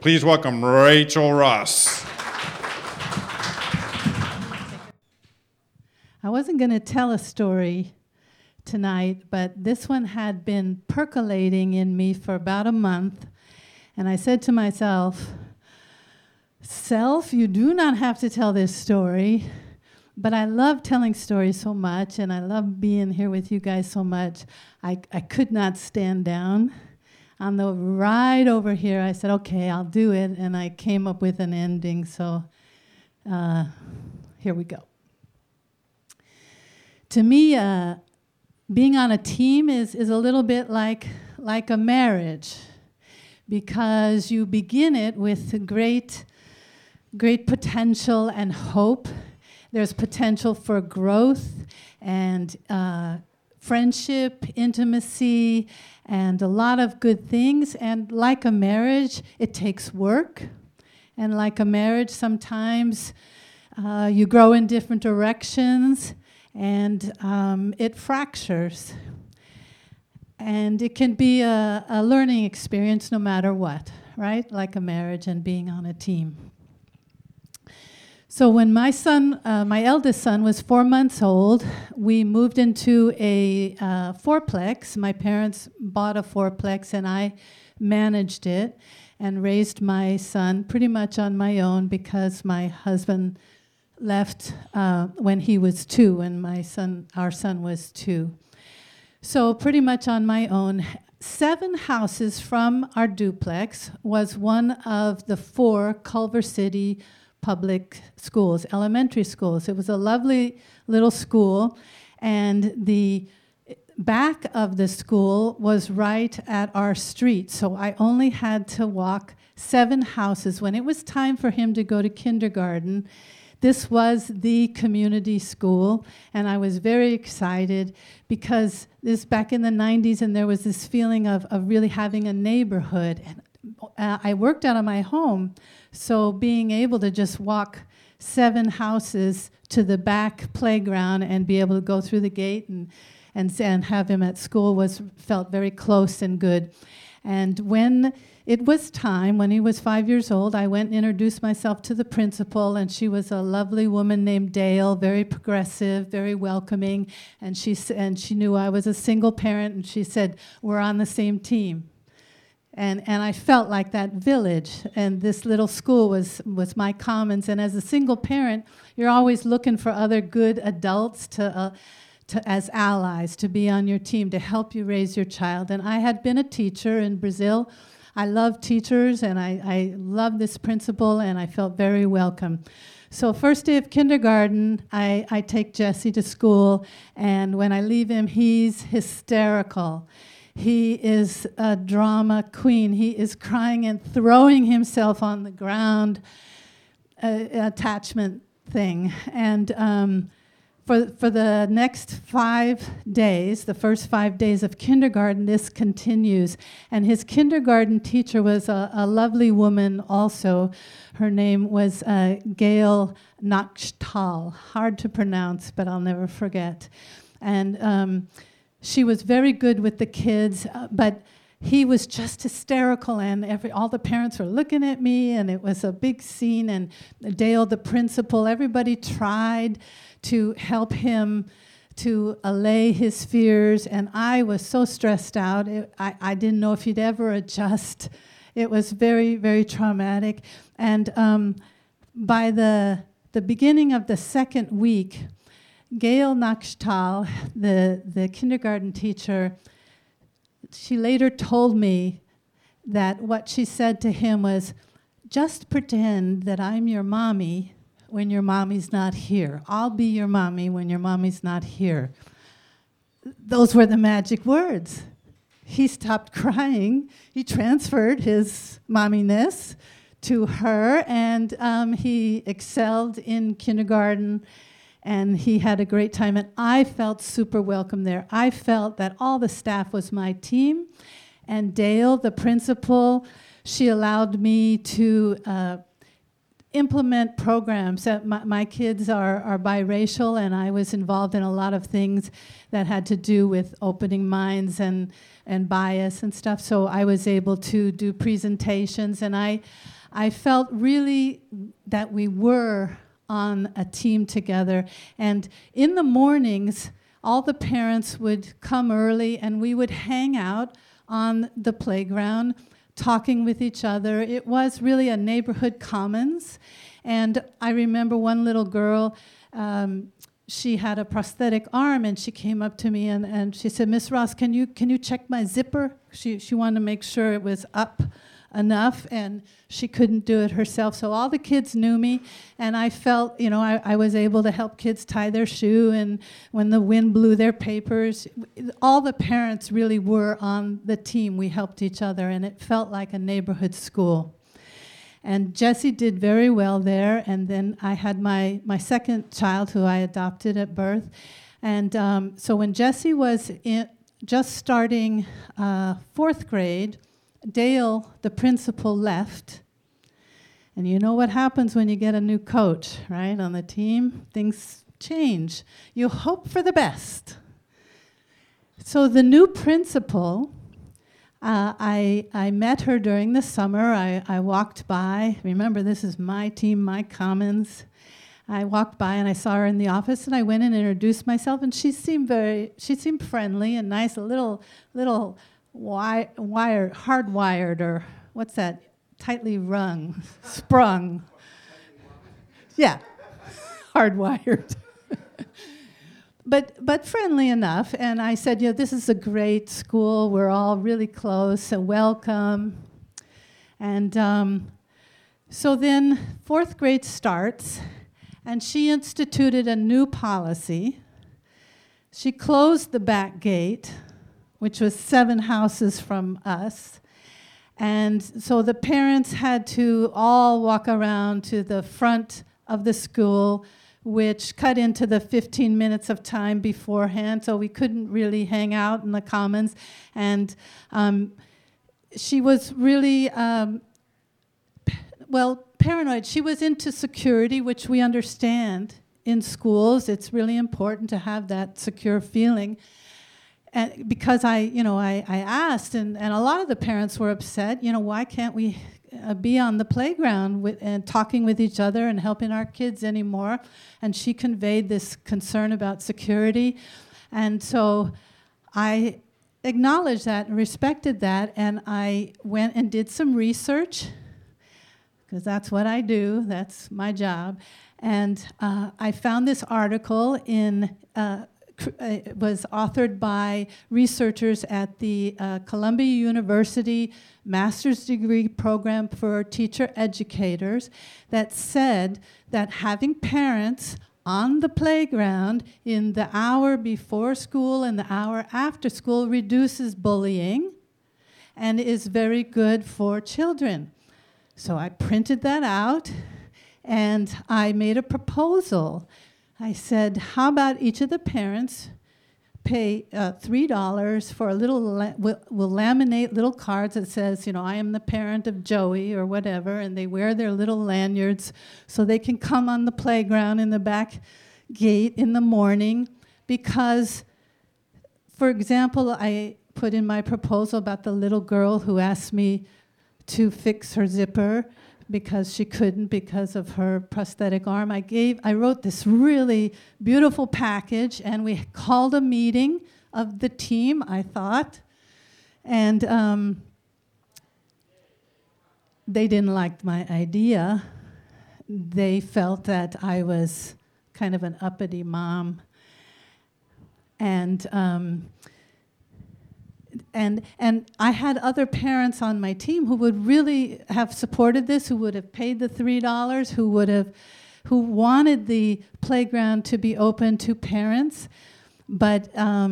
Please welcome Rachel Ross. I wasn't going to tell a story tonight, but this one had been percolating in me for about a month. And I said to myself, Self, you do not have to tell this story, but I love telling stories so much, and I love being here with you guys so much. I could not stand down. On the ride over here, I said, okay, I'll do it, and I came up with an ending, so here we go. To me, being on a team is a little bit like a marriage, because you begin it with great potential and hope. There's potential for growth and friendship, intimacy, and a lot of good things. And like a marriage, it takes work. And like a marriage, sometimes you grow in different directions, and it fractures. And it can be a learning experience no matter what, right? Like a marriage and being on a team. So when my eldest son was 4 months old, we moved into a fourplex. My parents bought a fourplex, and I managed it and raised my son pretty much on my own, because my husband left when he was 2, and our son was 2. So pretty much on my own. 7 houses from our duplex was one of the 4 Culver City public schools, elementary schools. It was a lovely little school, and the back of the school was right at our street, so I only had to walk 7 houses. When it was time for him to go to kindergarten, this was the community school, and I was very excited, because this back in the 90s, and there was this feeling of really having a neighborhood. And I worked out of my home, so being able to just walk 7 houses to the back playground and be able to go through the gate and have him at school felt very close and good. And when it was time, when he was 5 years old, I went and introduced myself to the principal, and she was a lovely woman named Dale, very progressive, very welcoming, and she knew I was a single parent, and she said, we're on the same team. And I felt like that village, and this little school was my commons. And as a single parent, you're always looking for other good adults to as allies, to be on your team, to help you raise your child. And I had been a teacher in Brazil. I love teachers, and I love this principal, and I felt very welcome. So first day of kindergarten, I take Jesse to school, and when I leave him, he's hysterical. He is a drama queen. He is crying and throwing himself on the ground, attachment thing. And for the next 5 days, the first 5 days of kindergarten, this continues. And his kindergarten teacher was a lovely woman also. Her name was Gail Nachtal. Hard to pronounce, but I'll never forget. And she was very good with the kids, but he was just hysterical, and all the parents were looking at me, and it was a big scene. And Dale, the principal, everybody tried to help him to allay his fears, and I was so stressed out. I didn't know if he'd ever adjust. It was very, very traumatic. And by the beginning of the second week, Gail Nachtal, the kindergarten teacher, she later told me that what she said to him was, just pretend that I'm your mommy when your mommy's not here. I'll be your mommy when your mommy's not here. Those were the magic words. He stopped crying. He transferred his momminess to her, and he excelled in kindergarten. And he had a great time, and I felt super welcome there. I felt that all the staff was my team, and Dale, the principal, she allowed me to implement programs. My kids are biracial, and I was involved in a lot of things that had to do with opening minds and bias and stuff. So I was able to do presentations, and I felt really that we were on a team together. And in the mornings, all the parents would come early, and we would hang out on the playground talking with each other. It was really a neighborhood commons. And I remember one little girl, she had a prosthetic arm, and she came up to me and she said, "Miss Ross, can you check my zipper?" She wanted to make sure it was up enough, and she couldn't do it herself. So all the kids knew me, and I felt, I was able to help kids tie their shoe, and when the wind blew their papers, all the parents really were on the team. We helped each other, and it felt like a neighborhood school. And Jessie did very well there, and then I had my second child, who I adopted at birth. And so when Jessie was just starting 4th grade, Dale, the principal, left. And you know what happens when you get a new coach, right, on the team? Things change. You hope for the best. So the new principal, I met her during the summer. I walked by. Remember, this is my team, my commons. I walked by and I saw her in the office, and I went in and introduced myself, and she seemed friendly and nice, a little hardwired, or what's that? Tightly sprung. Yeah, hardwired. But friendly enough. And I said, this is a great school. We're all really close, so welcome. And so then 4th grade starts, and she instituted a new policy. She closed the back gate, which was 7 houses from us. And so the parents had to all walk around to the front of the school, which cut into the 15 minutes of time beforehand, so we couldn't really hang out in the commons. And she was really, paranoid. She was into security, which we understand in schools. It's really important to have that secure feeling. And because I asked, and a lot of the parents were upset, why can't we be on the playground and talking with each other and helping our kids anymore? And she conveyed this concern about security. And so I acknowledged that and respected that, and I went and did some research, because that's what I do, that's my job. And I found this article it was authored by researchers at the Columbia University Master's Degree Program for Teacher Educators that said that having parents on the playground in the hour before school and the hour after school reduces bullying and is very good for children. So I printed that out, and I made a proposal. I said, how about each of the parents pay $3 for a little, we'll laminate little cards that says, I am the parent of Joey or whatever, and they wear their little lanyards so they can come on the playground in the back gate in the morning. Because, for example, I put in my proposal about the little girl who asked me to fix her zipper because she couldn't because of her prosthetic arm. I wrote this really beautiful package, and we called a meeting of the team, I thought, and they didn't like my idea. They felt that I was kind of an uppity mom, and I had other parents on my team who would really have supported this, who would have paid the $3, who wanted the playground to be open to parents, but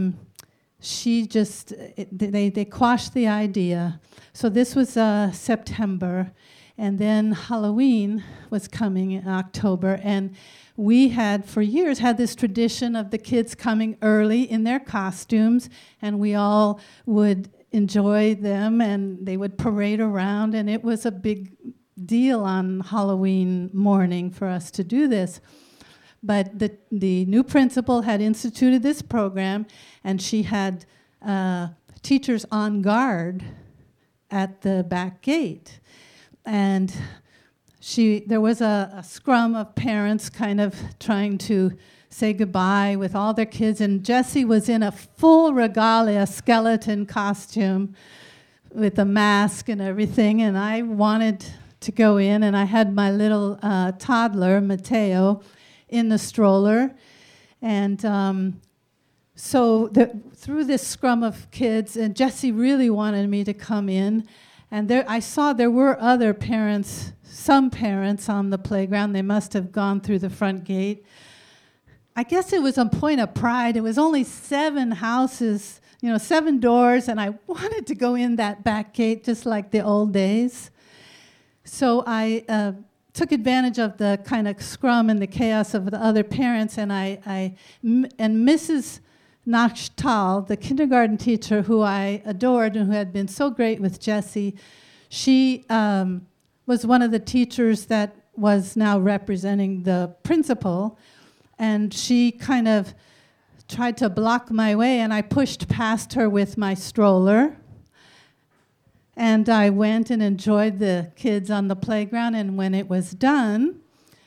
they quashed the idea. So this was September, and then Halloween was coming in October, and we had, for years, had this tradition of the kids coming early in their costumes, and we all would enjoy them, and they would parade around, and it was a big deal on Halloween morning for us to do this. But the new principal had instituted this program, and she had teachers on guard at the back gate. And there was a scrum of parents kind of trying to say goodbye with all their kids, and Jessie was in a full regalia skeleton costume with a mask and everything, and I wanted to go in, and I had my little toddler, Mateo, in the stroller. And so through this scrum of kids, and Jessie really wanted me to come in, and I saw there were other parents, some parents on the playground. They must have gone through the front gate. I guess it was a point of pride. It was only 7 houses, 7 doors, and I wanted to go in that back gate just like the old days. So I took advantage of the kind of scrum and the chaos of the other parents, and Mrs. Nachtal, the kindergarten teacher who I adored and who had been so great with Jessie, she was one of the teachers that was now representing the principal, and she kind of tried to block my way, and I pushed past her with my stroller. And I went and enjoyed the kids on the playground, and when it was done,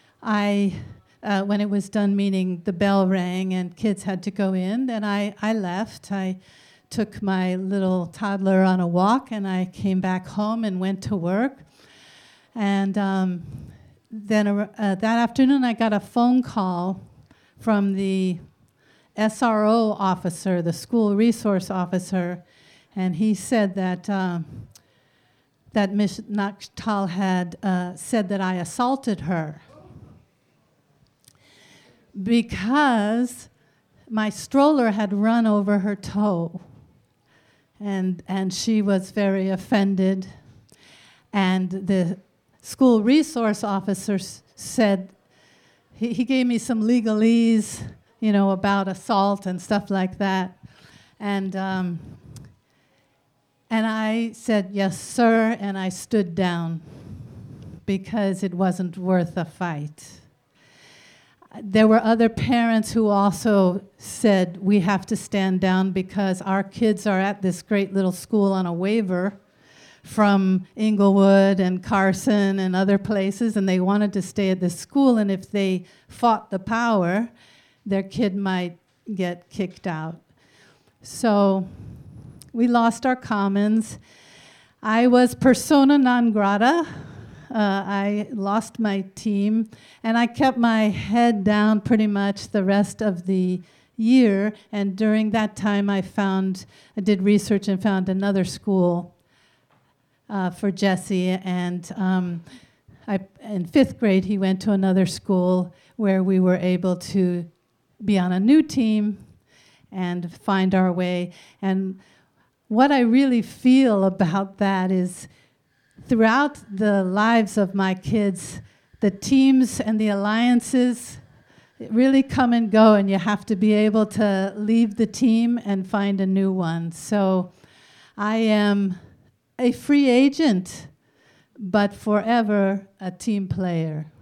meaning the bell rang and kids had to go in, then I left. I took my little toddler on a walk, and I came back home and went to work. And then that afternoon, I got a phone call from the SRO officer, the school resource officer, and he said that Ms. Nachtal had said that I assaulted her because my stroller had run over her toe, and she was very offended. And the school resource officer said, he gave me some legalese, about assault and stuff like that. And I said, yes, sir, and I stood down because it wasn't worth a fight. There were other parents who also said, we have to stand down because our kids are at this great little school on a waiver from Inglewood and Carson and other places, and they wanted to stay at this school, and if they fought the power, their kid might get kicked out. So we lost our commons. I was persona non grata. I lost my team, and I kept my head down pretty much the rest of the year, and during that time I did research and found another school for Jessie, and in 5th grade he went to another school where we were able to be on a new team and find our way. And what I really feel about that is throughout the lives of my kids, the teams and the alliances really come and go, and you have to be able to leave the team and find a new one. So I am a free agent, but forever a team player.